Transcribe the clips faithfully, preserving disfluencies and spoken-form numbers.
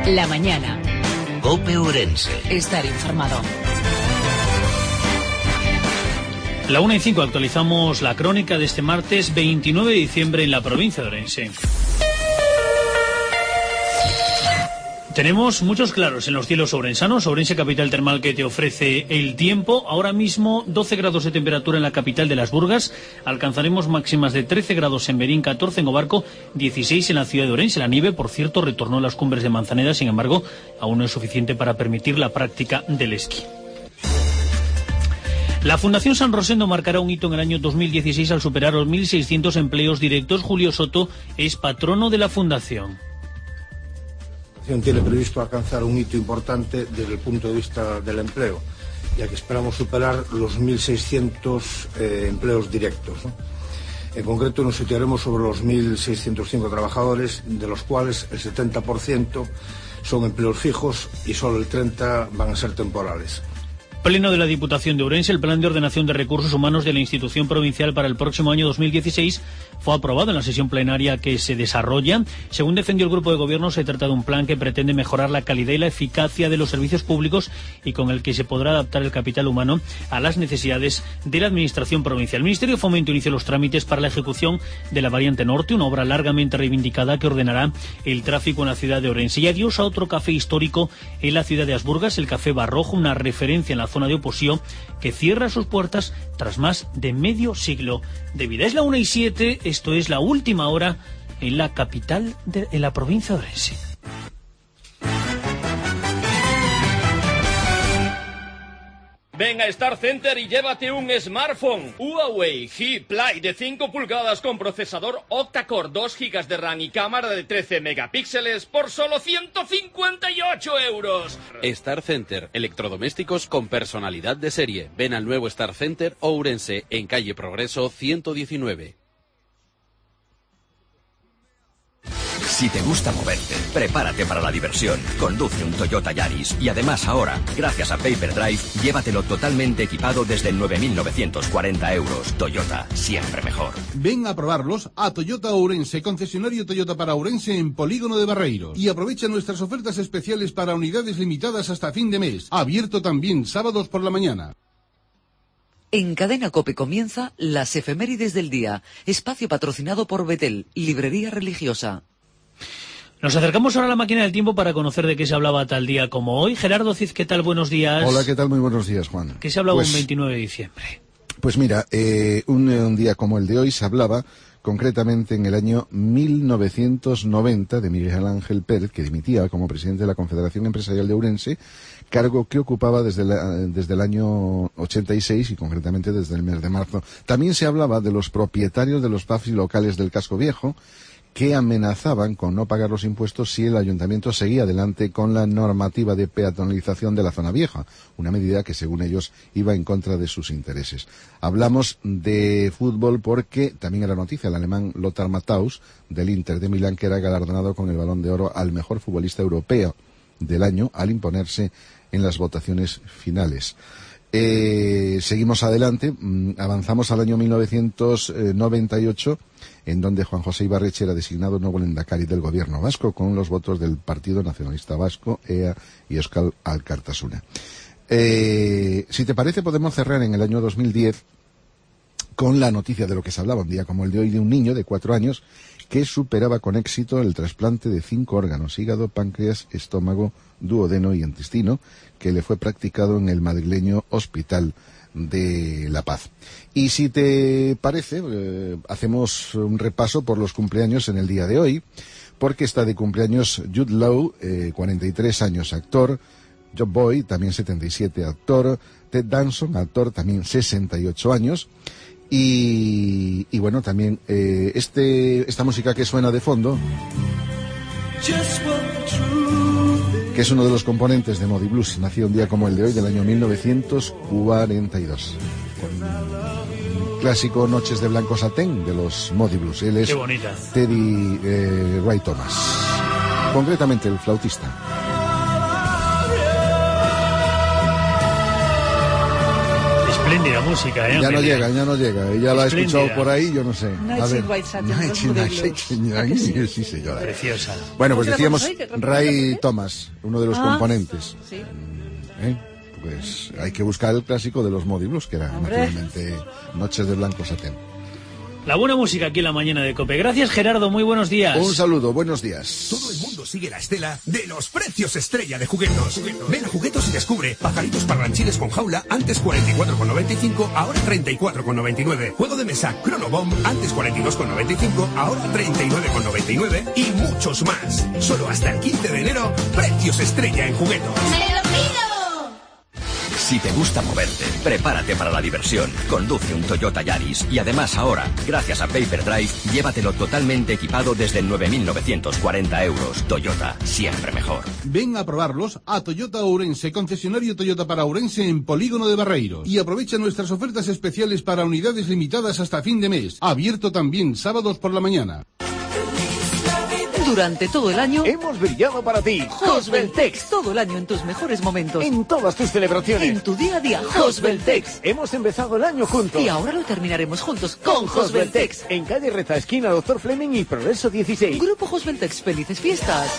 La mañana. COPE Ourense. Estar informado. La una y cinco actualizamos la crónica de este martes veintinueve de diciembre en la provincia de Ourense. Tenemos muchos claros en los cielos ourensanos. Ourense, capital termal que te ofrece el tiempo. Ahora mismo doce grados de temperatura en la capital de Las Burgas. Alcanzaremos máximas de trece grados en Berín, catorce en Obarco, dieciséis en la ciudad de Ourense. La nieve, por cierto, retornó a las cumbres de Manzaneda. Sin embargo, aún no es suficiente para permitir la práctica del esquí. La Fundación San Rosendo marcará un hito en el año dos mil dieciséis al superar los mil seiscientos empleos directos. Julio Soto es patrono de la Fundación. Tiene previsto alcanzar un hito importante desde el punto de vista del empleo, ya que esperamos superar los mil seiscientos eh, empleos directos, ¿no? En concreto nos situaremos sobre los mil seiscientos cinco trabajadores, de los cuales el setenta por ciento son empleos fijos y solo el treinta por ciento van a ser temporales. Pleno de la Diputación de Ourense, el Plan de Ordenación de Recursos Humanos de la Institución Provincial para el próximo año dos mil dieciséis fue aprobado en la sesión plenaria que se desarrolla. Según defendió el Grupo de Gobierno, se trata de un plan que pretende mejorar la calidad y la eficacia de los servicios públicos y con el que se podrá adaptar el capital humano a las necesidades de la Administración provincial. El Ministerio de Fomento inició los trámites para la ejecución de la variante norte, una obra largamente reivindicada que ordenará el tráfico en la ciudad de Ourense. Y adiós a otro café histórico en la ciudad de As Burgas, el Café Barrojo, una referencia en la zona de Oposición, que cierra sus puertas tras más de medio siglo de vida. Es la una y siete, esto es la última hora en la capital de en la provincia de Ourense. Ven a Star Center y llévate un smartphone Huawei G Play de cinco pulgadas con procesador octa-core, dos gigas de RAM y cámara de trece megapíxeles por solo ciento cincuenta y ocho euros. Star Center, electrodomésticos con personalidad de serie. Ven al nuevo Star Center Ourense en calle Progreso ciento diecinueve. Si te gusta moverte, prepárate para la diversión. Conduce un Toyota Yaris y además ahora, gracias a Paper Drive, llévatelo totalmente equipado desde nueve mil novecientos cuarenta euros. Toyota, siempre mejor. Ven a probarlos a Toyota Ourense, concesionario Toyota para Ourense en Polígono de Barreiros. Y aprovecha nuestras ofertas especiales para unidades limitadas hasta fin de mes. Abierto también sábados por la mañana. En Cadena COPE comienza las efemérides del día. Espacio patrocinado por Betel, librería religiosa. Nos acercamos ahora a la máquina del tiempo para conocer de qué se hablaba tal día como hoy. Gerardo Cid, ¿qué tal? Buenos días. Hola, ¿qué tal? Muy buenos días, Juan. ¿Qué se hablaba pues, un veintinueve de diciembre? Pues mira, eh, un, un día como el de hoy se hablaba concretamente en el año mil novecientos noventa de Miguel Ángel Pérez, que dimitía como presidente de la Confederación Empresarial de Ourense, cargo que ocupaba desde, la, desde el año ochenta y seis y concretamente desde el mes de marzo. También se hablaba de los propietarios de los pubs locales del Casco Viejo, que amenazaban con no pagar los impuestos si el ayuntamiento seguía adelante con la normativa de peatonalización de la zona vieja, una medida que según ellos iba en contra de sus intereses. Hablamos de fútbol porque también era noticia el alemán Lothar Matthaus del Inter de Milán, que era galardonado con el Balón de Oro al mejor futbolista europeo del año al imponerse en las votaciones finales. Eh, seguimos adelante, avanzamos al año mil novecientos noventa y ocho, en donde Juan José Ibarretxe era designado nuevo lehendakari del gobierno vasco con los votos del Partido Nacionalista Vasco, E A y Euskal Alkartasuna. Eh, si te parece, podemos cerrar en el año dos mil diez con la noticia de lo que se hablaba un día como el de hoy, de un niño de cuatro años que superaba con éxito el trasplante de cinco órganos: hígado, páncreas, estómago, duodeno y intestino, que le fue practicado en el madrileño Hospital de La Paz. Y si te parece, eh, hacemos un repaso por los cumpleaños en el día de hoy, porque está de cumpleaños Jude Law, eh, cuarenta y tres años, actor; Job Boy, también setenta y siete, actor; Ted Danson, actor, también sesenta y ocho años. Y, y bueno, también eh, este esta música que suena de fondo, que es uno de los componentes de Moody Blues, nació un día como el de hoy, del año mil novecientos cuarenta y dos. Con un clásico Noches de Blanco Satén de los Moody Blues. Él es Qué bonita. Teddy eh, Ray Thomas, concretamente el flautista. Espléndida música, ¿eh? Ya no llega, ya no llega. Ella la ha escuchado por ahí, yo no sé. Nights in White Satin. Nights in White Satin. Sí, sí, señora. Preciosa. Bueno, pues decíamos Ray Thomas, uno de los ah, componentes. Sí. ¿Eh? Pues hay que buscar el clásico de los Moody Blues, que era Hombre. naturalmente Noches de Blanco Satén. La buena música aquí en la mañana de COPE. Gracias, Gerardo, muy buenos días. Un saludo, buenos días. Todo el mundo sigue la estela de los precios estrella de Juguetos. Ven a Juguetos y descubre pajaritos parlanchines con jaula, antes cuarenta y cuatro con noventa y cinco, ahora treinta y cuatro con noventa y nueve. Juego de mesa Chronobomb, antes cuarenta y dos con noventa y cinco, ahora treinta y nueve con noventa y nueve. Y muchos más. Solo hasta el quince de enero, precios estrella en Juguetos. ¡Me lo pido! Si te gusta moverte, prepárate para la diversión. Conduce un Toyota Yaris y además ahora, gracias a Paper Drive, llévatelo totalmente equipado desde nueve mil novecientos cuarenta euros. Toyota, siempre mejor. Ven a probarlos a Toyota Ourense, concesionario Toyota para Ourense en Polígono de Barreiros. Y aprovecha nuestras ofertas especiales para unidades limitadas hasta fin de mes. Abierto también sábados por la mañana. Durante todo el año hemos brillado para ti. Hosbeltex. Todo el año en tus mejores momentos. En todas tus celebraciones. En tu día a día. Hosbeltex. Hemos empezado el año juntos. Y ahora lo terminaremos juntos con Hosbeltex. En calle Reza, esquina Doctor Fleming y Progreso dieciséis. Grupo Hosbeltex. Felices fiestas.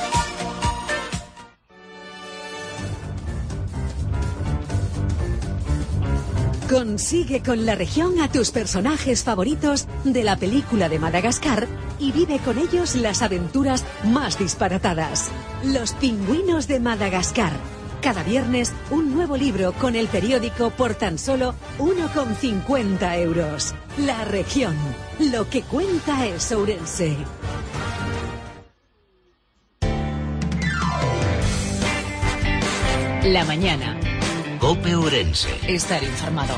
Consigue con la región a tus personajes favoritos de la película de Madagascar y vive con ellos las aventuras más disparatadas. Los pingüinos de Madagascar. Cada viernes un nuevo libro con el periódico por tan solo uno con cincuenta euros. La región. Lo que cuenta es Ourense. La mañana. COPE Ourense. Estar informado.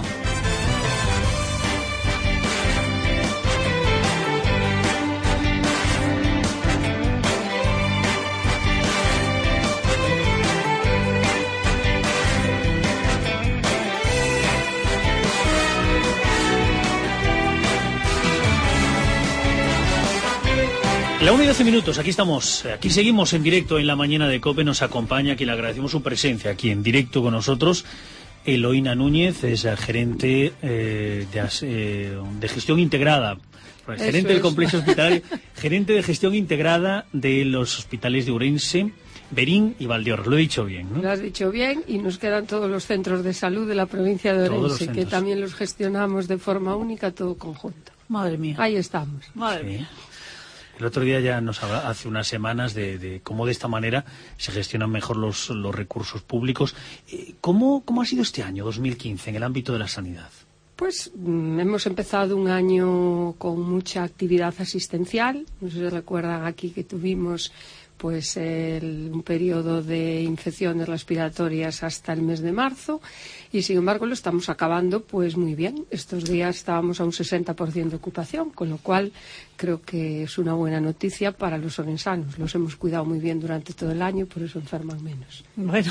La una y doce minutos, aquí estamos, aquí seguimos en directo en la mañana de COPE, nos acompaña, que le agradecemos su presencia aquí en directo con nosotros, Eloína Núñez, es gerente eh, de, eh, de gestión integrada, gerente Eso del es. complejo hospitalario, gerente de gestión integrada de los hospitales de Ourense, Berín y Valdeorras, lo he dicho bien, ¿no? Lo has dicho bien, y nos quedan todos los centros de salud de la provincia de Todos los Ourense, que centros. también los gestionamos de forma única, todo conjunto. Madre mía. Ahí estamos. Madre Sí. mía. El otro día ya nos habla, hace unas semanas, de, de cómo de esta manera se gestionan mejor los, los recursos públicos. Eh, ¿Cómo, ¿Cómo ha sido este año, dos mil quince, en el ámbito de la sanidad? Pues mm, hemos empezado un año con mucha actividad asistencial. No sé si recuerdan aquí que tuvimos pues el, un periodo de infecciones respiratorias hasta el mes de marzo, y sin embargo lo estamos acabando pues muy bien. Estos días estábamos a un sesenta por ciento de ocupación, con lo cual creo que es una buena noticia para los orensanos. Los hemos cuidado muy bien durante todo el año, por eso enferman menos. Bueno,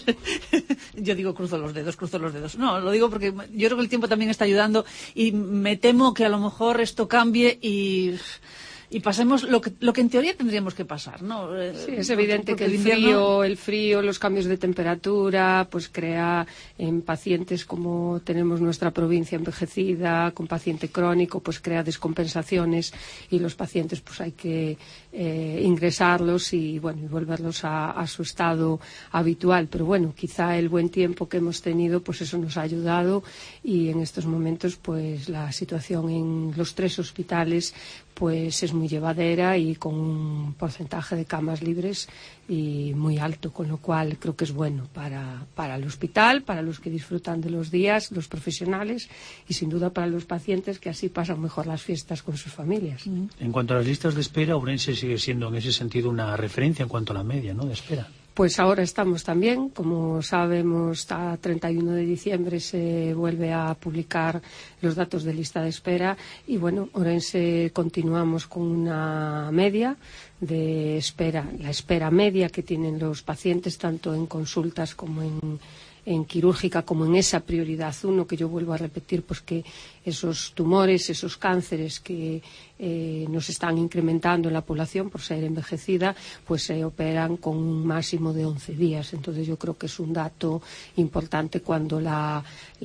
yo digo cruzo los dedos, cruzo los dedos. No, lo digo porque yo creo que el tiempo también está ayudando y me temo que a lo mejor esto cambie y... y pasemos lo que, lo que en teoría tendríamos que pasar, ¿no? Sí, es evidente Porque que el invierno... frío, el frío, los cambios de temperatura, pues crea en pacientes como tenemos nuestra provincia envejecida, con paciente crónico, pues crea descompensaciones, y los pacientes pues hay que eh, ingresarlos y bueno, y volverlos a, a su estado habitual. Pero bueno, quizá el buen tiempo que hemos tenido, pues eso nos ha ayudado, y en estos momentos pues la situación en los tres hospitales pues es muy llevadera y con un porcentaje de camas libres y muy alto, con lo cual creo que es bueno para, para el hospital, para los que disfrutan de los días, los profesionales, y sin duda para los pacientes, que así pasan mejor las fiestas con sus familias. En cuanto a las listas de espera, Ourense sigue siendo en ese sentido una referencia en cuanto a la media, ¿no?, de espera. Pues ahora estamos también, como sabemos, a treinta y uno de diciembre se vuelve a publicar los datos de lista de espera, y bueno, Ourense continuamos con una media de espera, la espera media que tienen los pacientes tanto en consultas como en en quirúrgica, como en esa prioridad uno, que yo vuelvo a repetir, pues que esos tumores, esos cánceres que eh, nos están incrementando en la población por ser envejecida, pues se operan con un máximo de once días. Entonces yo creo que es un dato importante cuando la,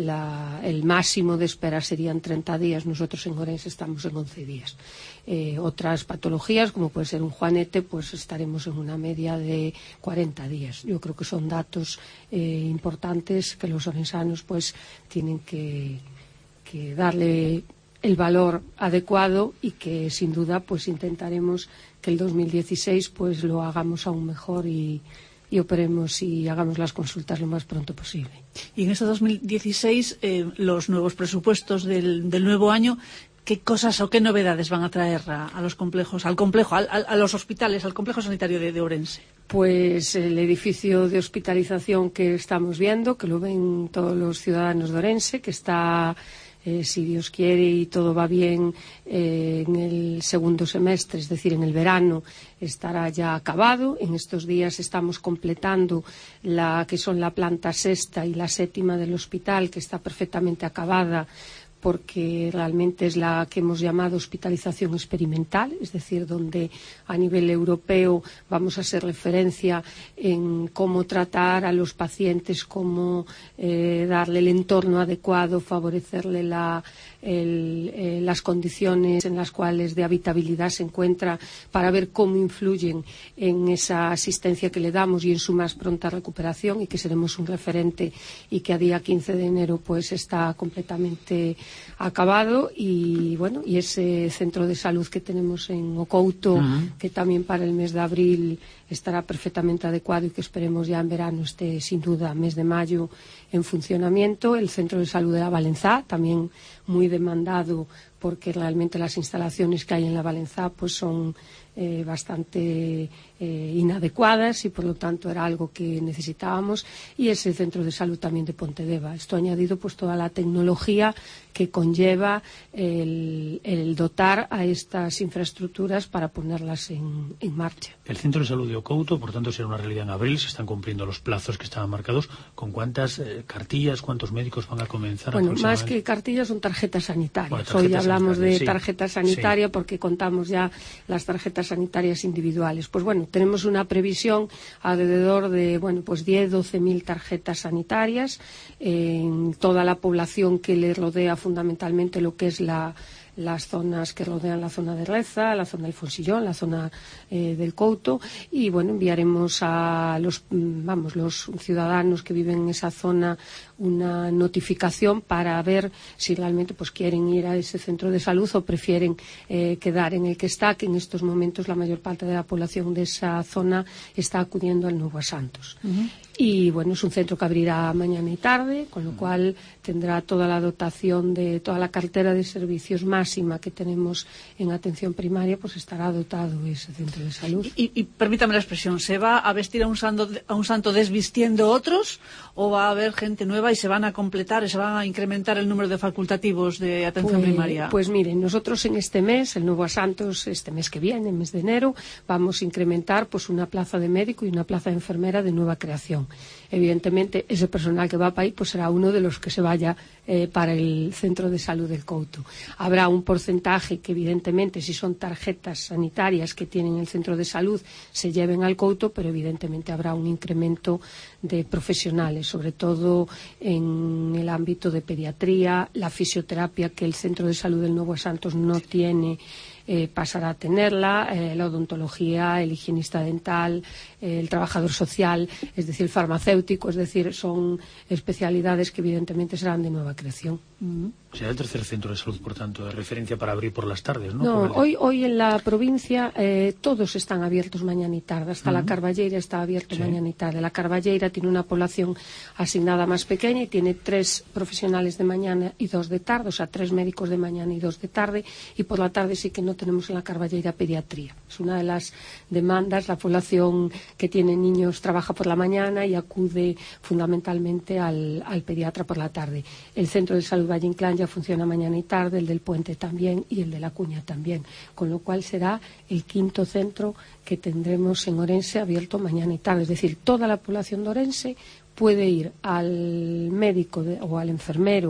la, el máximo de espera serían treinta días. Nosotros en Ourense estamos en once días. Eh, otras patologías, como puede ser un juanete, pues estaremos en una media de cuarenta días. Yo creo que son datos eh, importantes que los orensanos pues tienen que, que darle el valor adecuado y que sin duda pues intentaremos que el dos mil dieciséis pues lo hagamos aún mejor y, y operemos y hagamos las consultas lo más pronto posible. Y en este dos mil dieciséis eh, los nuevos presupuestos del, del nuevo año, ¿qué cosas o qué novedades van a traer a, a los complejos, al complejo, al, a, a los hospitales, al complejo sanitario de, de Ourense? Pues el edificio de hospitalización que estamos viendo, que lo ven todos los ciudadanos de Ourense, que está, eh, si Dios quiere y todo va bien, eh, en el segundo semestre, es decir, en el verano, estará ya acabado. En estos días estamos completando la que son la planta sexta y la séptima del hospital, que está perfectamente acabada, porque realmente es la que hemos llamado hospitalización experimental, es decir, donde a nivel europeo vamos a hacer referencia en cómo tratar a los pacientes, cómo eh, darle el entorno adecuado, favorecerle la, el, eh, las condiciones en las cuales de habitabilidad se encuentra, para ver cómo influyen en esa asistencia que le damos y en su más pronta recuperación, y que seremos un referente y que a día quince de enero pues está completamente acabado. Y bueno, y ese centro de salud que tenemos en Ocouto, uh-huh, que también para el mes de abril estará perfectamente adecuado y que esperemos ya en verano esté sin duda mes de mayo en funcionamiento. El centro de salud de la Valenzá, también muy demandado, porque realmente las instalaciones que hay en la Valenzá pues son eh, bastante eh, inadecuadas y por lo tanto era algo que necesitábamos. Y ese centro de salud también de Pontedeva. Esto ha añadido pues toda la tecnología que conlleva el, el dotar a estas infraestructuras para ponerlas en, en marcha. El centro de salud de Ocouto, por tanto, será una realidad en abril. Se están cumpliendo los plazos que estaban marcados. ¿Con cuántas eh, cartillas, cuántos médicos van a comenzar? Bueno, más que cartillas son tarjetas sanitarias. Bueno, tarjetas Hoy hablamos sanitarias, de tarjeta sí. sanitaria sí. porque contamos ya las tarjetas sanitarias individuales. Pues bueno, tenemos una previsión alrededor de bueno, pues diez, doce mil tarjetas sanitarias en toda la población que le rodea, fundamentalmente lo que es la las zonas que rodean la zona de Reza, la zona del Fonsillón, la zona eh, del Couto, y bueno, enviaremos a los vamos los ciudadanos que viven en esa zona una notificación para ver si realmente pues quieren ir a ese centro de salud o prefieren eh, quedar en el que está, que en estos momentos la mayor parte de la población de esa zona está acudiendo al Nuevo a Santos. Uh-huh. Y bueno, es un centro que abrirá mañana y tarde, con lo cual tendrá toda la dotación de toda la cartera de servicios máxima que tenemos en atención primaria, pues estará dotado ese centro de salud. Y, y permítame la expresión, ¿se va a vestir a un santo, a un santo desvistiendo otros o va a haber gente nueva y se van a completar y se van a incrementar el número de facultativos de atención pues, primaria? Pues miren, nosotros en este mes, el Nuevo a Santos, este mes que viene, el mes de enero, vamos a incrementar pues una plaza de médico y una plaza de enfermera de nueva creación. Evidentemente, ese personal que va para ahí pues será uno de los que se vaya eh, para el centro de salud del Couto. Habrá un porcentaje que, evidentemente, si son tarjetas sanitarias que tienen el centro de salud, se lleven al Couto, pero evidentemente habrá un incremento de profesionales, sobre todo en el ámbito de pediatría, la fisioterapia, que el centro de salud del Nuevo a Santos no tiene. Eh, pasará a tenerla, eh, la odontología, el higienista dental, eh, el trabajador social, es decir, el farmacéutico, es decir, son especialidades que evidentemente serán de nueva creación. Uh-huh. Será el tercer centro de salud, por tanto, de referencia para abrir por las tardes, ¿no? No, el... hoy, hoy en la provincia eh, todos están abiertos mañana y tarde. Hasta uh-huh. la Carballeira está abierto sí. mañana y tarde. La Carballeira tiene una población asignada más pequeña y tiene tres profesionales de mañana y dos de tarde, o sea, tres médicos de mañana y dos de tarde, y por la tarde sí que no tenemos en la Carballeira pediatría. Es una de las demandas. La población que tiene niños trabaja por la mañana y acude fundamentalmente al, al pediatra por la tarde. El centro de salud Valle Inclán ya funciona mañana y tarde, el del Puente también y el de La Cuña también, con lo cual será el quinto centro que tendremos en Ourense abierto mañana y tarde. Es decir, toda la población de Ourense puede ir al médico de, o al enfermero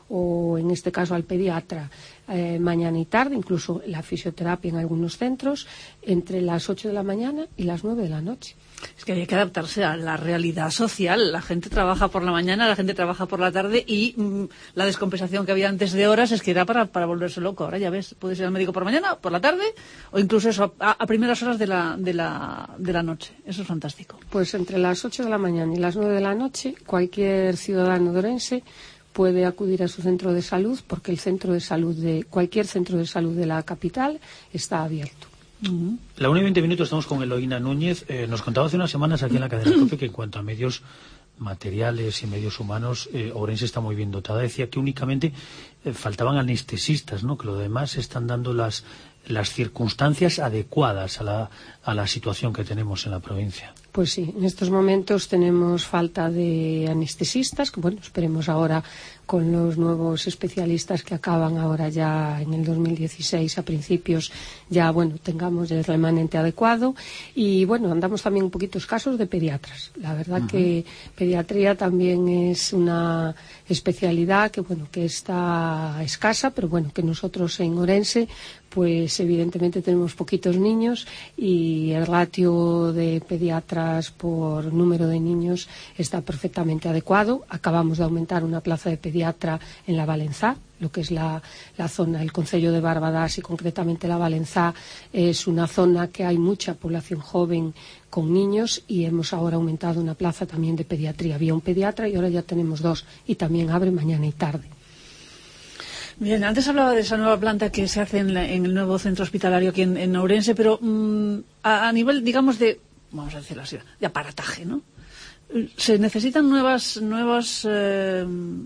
o en este caso al pediatra eh, mañana y tarde, incluso la fisioterapia en algunos centros, entre las ocho de la mañana y las nueve de la noche. Es que hay que adaptarse a la realidad social. La gente trabaja por la mañana, la gente trabaja por la tarde y mmm, la descompensación que había antes de horas es que era para, para volverse loco. Ahora ya ves, puedes ir al médico por la mañana, por la tarde o incluso eso a, a primeras horas de la, de, la, de la noche. Eso es fantástico. Pues entre las ocho de la mañana y las nueve de la noche, cualquier ciudadano de Ourense puede acudir a su centro de salud, porque el centro de salud de cualquier centro de salud de la capital está abierto. Uh-huh. La una y veinte minutos estamos con Eloína Núñez. Eh, nos contaba hace unas semanas aquí en la cadena COPE que en cuanto a medios materiales y medios humanos, eh, Ourense está muy bien dotada. Decía que únicamente eh, faltaban anestesistas, ¿no? Que lo demás están dando las, las circunstancias adecuadas a la, a la situación que tenemos en la provincia. Pues sí, en estos momentos tenemos falta de anestesistas, que bueno, esperemos ahora con los nuevos especialistas que acaban ahora ya en el dos mil dieciséis a principios, ya bueno, tengamos el remanente adecuado. Y bueno, andamos también un poquito escasos de pediatras. La verdad uh-huh. que pediatría también es una especialidad que bueno, que está escasa, pero bueno, que nosotros en Ourense pues evidentemente tenemos poquitos niños y el ratio de pediatras por número de niños está perfectamente adecuado. Acabamos de aumentar una plaza de pediatra en la Valenzá, lo que es la, la zona, el concello de Barbadás y concretamente la Valenzá es una zona que hay mucha población joven con niños y hemos ahora aumentado una plaza también de pediatría. Había un pediatra y ahora ya tenemos dos y también abre mañana y tarde. Bien, antes hablaba de esa nueva planta que se hace en, la, en el nuevo centro hospitalario aquí en, en Ourense, pero mmm, a, a nivel, digamos, de, vamos a decirlo así, de aparataje, ¿no? Se necesitan nuevas, nuevas, eh,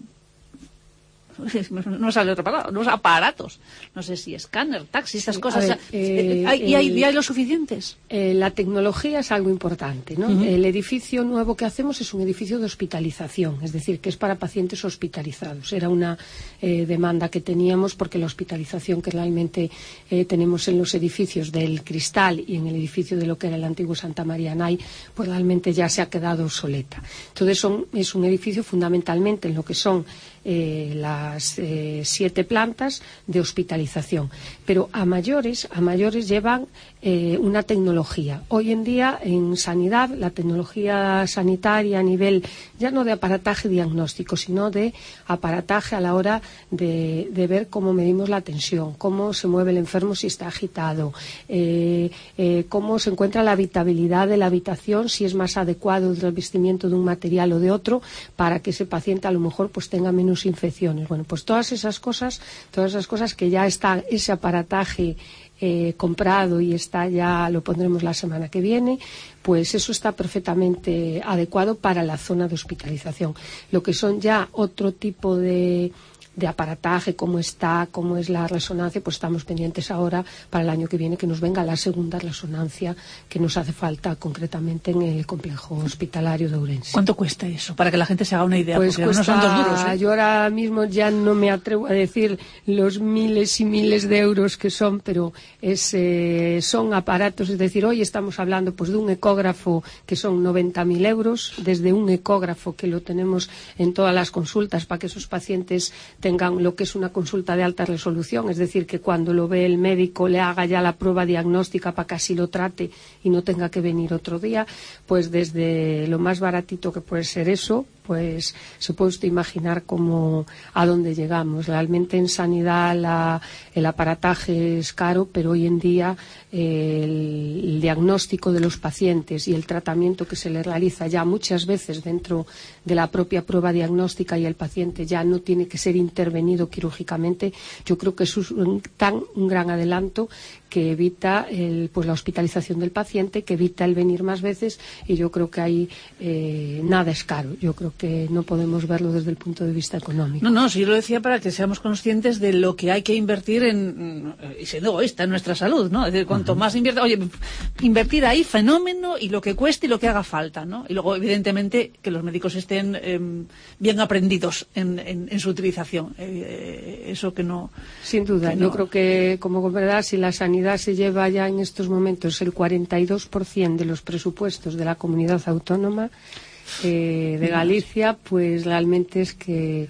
no sale otra palabra, nuevos aparatos, no sé si escáner, taxi, estas sí, cosas. Ver, eh, ¿hay, ¿y, hay, ¿Y hay los suficientes? Eh, la tecnología es algo importante, ¿no? Uh-huh. El edificio nuevo que hacemos es un edificio de hospitalización, es decir, que es para pacientes hospitalizados. Era una eh, demanda que teníamos porque la hospitalización que realmente eh, tenemos en los edificios del Cristal y en el edificio de lo que era el antiguo Santa María Nay, pues realmente ya se ha quedado obsoleta. Entonces son, es un edificio fundamentalmente en lo que son Eh, las eh, siete plantas de hospitalización, pero a mayores a mayores llevan eh, una tecnología. Hoy en día en sanidad la tecnología sanitaria a nivel ya no de aparataje diagnóstico sino de aparataje a la hora de, de ver cómo medimos la tensión, cómo se mueve el enfermo si está agitado, eh, eh, cómo se encuentra la habitabilidad de la habitación, si es más adecuado el revestimiento de un material o de otro para que ese paciente a lo mejor pues tenga menos infecciones. Bueno, pues todas esas cosas, todas esas cosas que ya está ese aparataje eh, comprado y está ya lo pondremos la semana que viene, pues eso está perfectamente adecuado para la zona de hospitalización. Lo que son ya otro tipo de de aparataje, cómo está, cómo es la resonancia, pues estamos pendientes ahora para el año que viene que nos venga la segunda resonancia que nos hace falta concretamente en el complejo hospitalario de Ourense. ¿Cuánto cuesta eso? Para que la gente se haga una idea, pues porque cuesta, no son dos duros, ¿eh? Yo ahora mismo ya no me atrevo a decir los miles y miles de euros que son, pero es, eh, son aparatos, es decir, hoy estamos hablando pues de un ecógrafo que son noventa mil euros, desde un ecógrafo que lo tenemos en todas las consultas para que esos pacientes tengan lo que es una consulta de alta resolución, es decir, que cuando lo ve el médico le haga ya la prueba diagnóstica para que así lo trate y no tenga que venir otro día, pues desde lo más baratito que puede ser eso, pues se puede usted imaginar cómo, a dónde llegamos. Realmente en sanidad la, el aparataje es caro, pero hoy en día eh, el, el diagnóstico de los pacientes y el tratamiento que se le realiza ya muchas veces dentro de la propia prueba diagnóstica y el paciente ya no tiene que ser intervenido quirúrgicamente, yo creo que eso es un, tan, un gran adelanto que evita el, pues la hospitalización del paciente, que evita el venir más veces, y yo creo que ahí eh, nada es caro. Yo creo que no podemos verlo desde el punto de vista económico. No, no, sí, yo lo decía para que seamos conscientes de lo que hay que invertir en, y siendo egoísta, en nuestra salud, ¿no? Es decir, cuanto uh-huh. más invierta, oye, invertir ahí, fenómeno, y lo que cueste y lo que haga falta, ¿no? Y luego, evidentemente, que los médicos estén eh, bien aprendidos en, en, en su utilización. Eh, eso que no... Sin duda, que yo no... creo que, como verdad, si la sanidad se lleva ya en estos momentos el cuarenta y dos por ciento de los presupuestos de la comunidad autónoma eh, de Galicia, pues realmente es que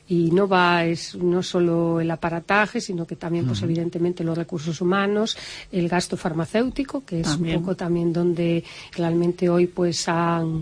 y no va es no solo el aparataje, sino que también, pues, uh-huh. evidentemente, los recursos humanos, el gasto farmacéutico, que es también. un poco también donde realmente hoy, pues, han...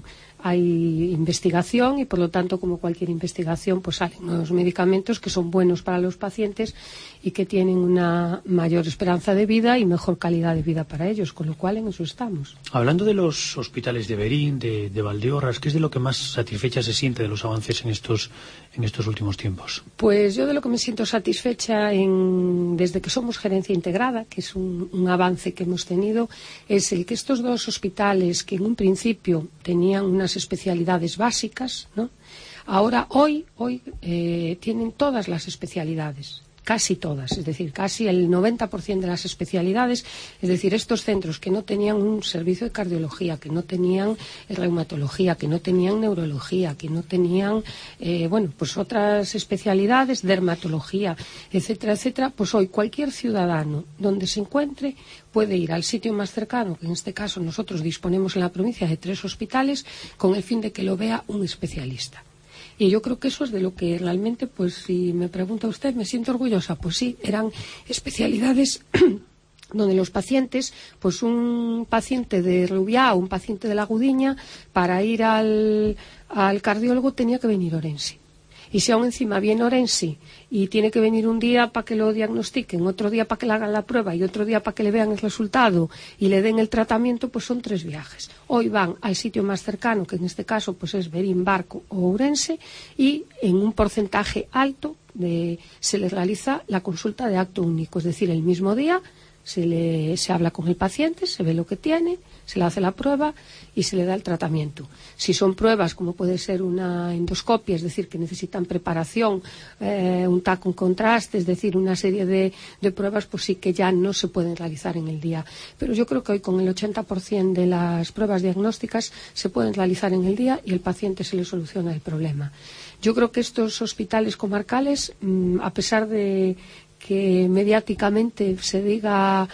hay investigación y, por lo tanto, como cualquier investigación, pues salen nuevos medicamentos que son buenos para los pacientes y que tienen una mayor esperanza de vida y mejor calidad de vida para ellos, con lo cual en eso estamos. Hablando de los hospitales de Berín, de, de Valdeorras, ¿qué es de lo que más satisfecha se siente de los avances en estos, en estos últimos tiempos? Pues yo de lo que me siento satisfecha en, desde que somos gerencia integrada, que es un, un avance que hemos tenido, es el que estos dos hospitales, que en un principio tenían unas especialidades básicas, ¿no? Ahora, hoy, hoy eh, tienen todas las especialidades, casi todas, es decir, casi el noventa por ciento de las especialidades, es decir, estos centros que no tenían un servicio de cardiología, que no tenían reumatología, que no tenían neurología, que no tenían, eh, bueno, pues otras especialidades, dermatología, etcétera, etcétera, pues hoy cualquier ciudadano donde se encuentre puede ir al sitio más cercano, que en este caso nosotros disponemos en la provincia de tres hospitales, con el fin de que lo vea un especialista. Y yo creo que eso es de lo que realmente, pues si me pregunta usted, me siento orgullosa. Pues sí, eran especialidades donde los pacientes, pues un paciente de Rubiá o un paciente de La Gudiña, para ir al, al cardiólogo tenía que venir a Orense. Y si aún encima viene Orense y tiene que venir un día para que lo diagnostiquen, otro día para que le hagan la prueba y otro día para que le vean el resultado y le den el tratamiento, pues son tres viajes. Hoy van al sitio más cercano, que en este caso pues es Berín, Barco o Ourense, y en un porcentaje alto de, se le realiza la consulta de acto único, es decir, el mismo día se, le, se habla con el paciente, se ve lo que tiene, se le hace la prueba y se le da el tratamiento. Si son pruebas como puede ser una endoscopia, es decir, que necesitan preparación, eh, un T A C con contraste, es decir, una serie de, de pruebas, pues sí que ya no se pueden realizar en el día. Pero yo creo que hoy con el ochenta por ciento de las pruebas diagnósticas se pueden realizar en el día y el paciente se le soluciona el problema. Yo creo que estos hospitales comarcales, mmm, a pesar de que mediáticamente se diga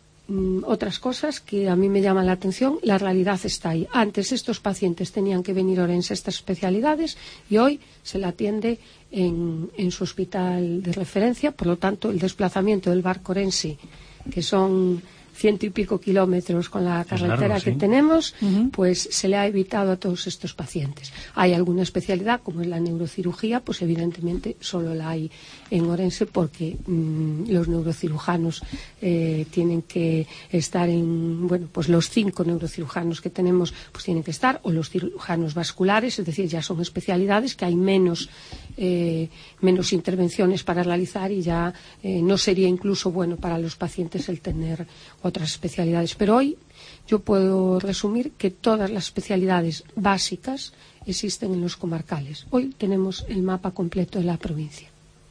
otras cosas que a mí me llaman la atención, la realidad está ahí. Antes estos pacientes tenían que venir a Orense a estas especialidades y hoy se le atiende en, en su hospital de referencia, por lo tanto el desplazamiento del Barco Orense, que son ciento y pico kilómetros con la carretera largo, que sí. tenemos, uh-huh. pues se le ha evitado a todos estos pacientes. Hay alguna especialidad, como es la neurocirugía, pues evidentemente solo la hay en Orense porque mmm, los neurocirujanos eh, tienen que estar en, bueno, pues los cinco neurocirujanos que tenemos pues tienen que estar, o los cirujanos vasculares, es decir, ya son especialidades que hay menos, eh, menos intervenciones para realizar y ya eh, no sería incluso bueno para los pacientes el tener otras especialidades. Pero hoy yo puedo resumir que todas las especialidades básicas existen en los comarcales. Hoy tenemos el mapa completo de la provincia.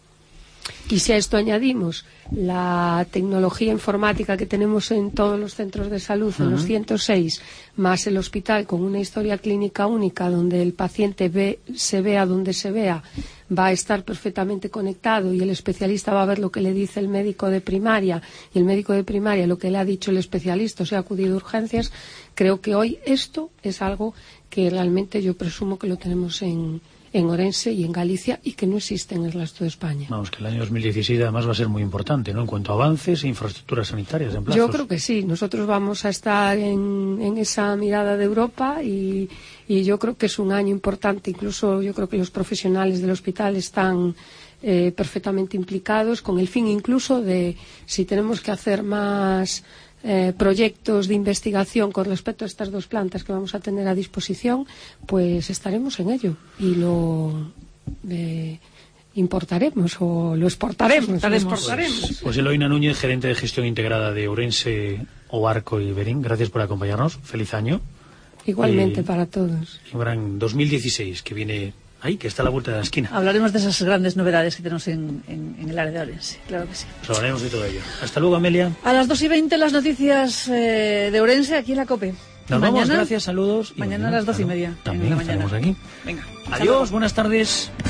Y si a esto añadimos la tecnología informática que tenemos en todos los centros de salud, uh-huh. en los ciento seis, más el hospital con una historia clínica única donde el paciente ve, se vea donde se vea, va a estar perfectamente conectado y el especialista va a ver lo que le dice el médico de primaria y el médico de primaria lo que le ha dicho el especialista, o sea, ha acudido a urgencias. Creo que hoy esto es algo que realmente yo presumo que lo tenemos en... en Orense y en Galicia y que no existe en el resto de España. Vamos, que el año dos mil dieciséis además va a ser muy importante, ¿no? En cuanto a avances e infraestructuras sanitarias en plazos. Yo creo que sí. Nosotros vamos a estar en, en esa mirada de Europa y, y yo creo que es un año importante. Incluso yo creo que los profesionales del hospital están eh, perfectamente implicados con el fin incluso de, si tenemos que hacer más Eh, proyectos de investigación con respecto a estas dos plantas que vamos a tener a disposición, pues estaremos en ello y lo eh, importaremos o lo exportaremos. Lo exportaremos. Pues, pues Eloína Núñez, gerente de gestión integrada de Ourense, Oarco y Berín, gracias por acompañarnos. Feliz año. Igualmente eh, para todos. Un gran dos mil dieciséis que viene ahí, que está a la vuelta de la esquina. Hablaremos de esas grandes novedades que tenemos en, en, en el área de Ourense, claro que sí. Pues hablaremos de todo ello. Hasta luego, Amelia. A las dos y veinte las noticias eh, de Ourense aquí en la COPE. Nos mañana, vamos, gracias, saludos. Mañana a las doce y media. También en la mañana. estaremos aquí. Venga. Adiós, buenas tardes.